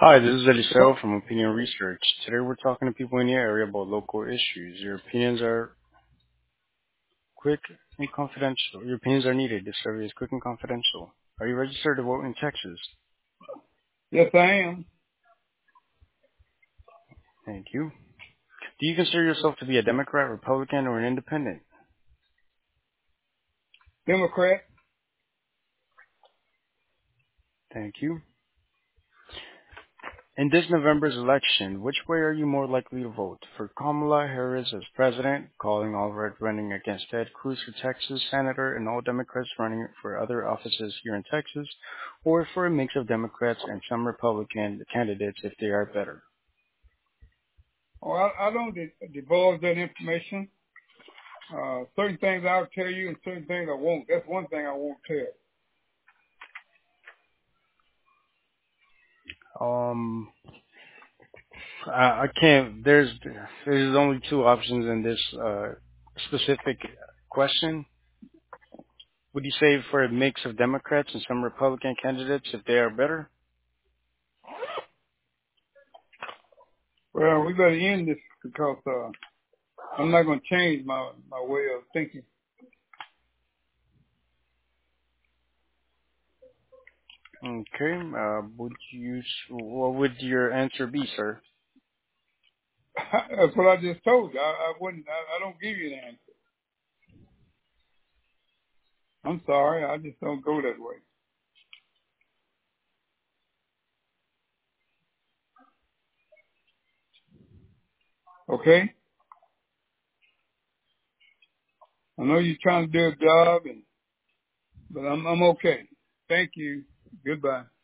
Hi, this is Eliseo from Opinion Research. Today we're talking to people in your area about local issues. Your opinions are quick and confidential. Your opinions are needed. This survey is quick and confidential. Are you registered to vote in Texas? Yes, I am. Thank you. Do you consider yourself to be a Democrat, Republican, or an independent? Democrat. Thank you. In this November's election, which way are you more likely to vote? For Kamala Harris as president, calling all red running against Ted Cruz for Texas senator and all Democrats running for other offices here in Texas, or for a mix of Democrats and some Republican candidates if they are better? Oh, I don't divulge that information. Certain things I'll tell you and certain things I won't. That's one thing I won't tell. Um, I can't. There's only two options in this specific question. Would you say for a mix of Democrats and some Republican candidates if they are better? Well, we better end this because I'm not going to change my way of thinking. Okay. What would your answer be, sir? That's what I just told you. I wouldn't. I don't give you an answer. I'm sorry. I just don't go that way. Okay. I know you're trying to do a job, but I'm okay. Thank you. Goodbye.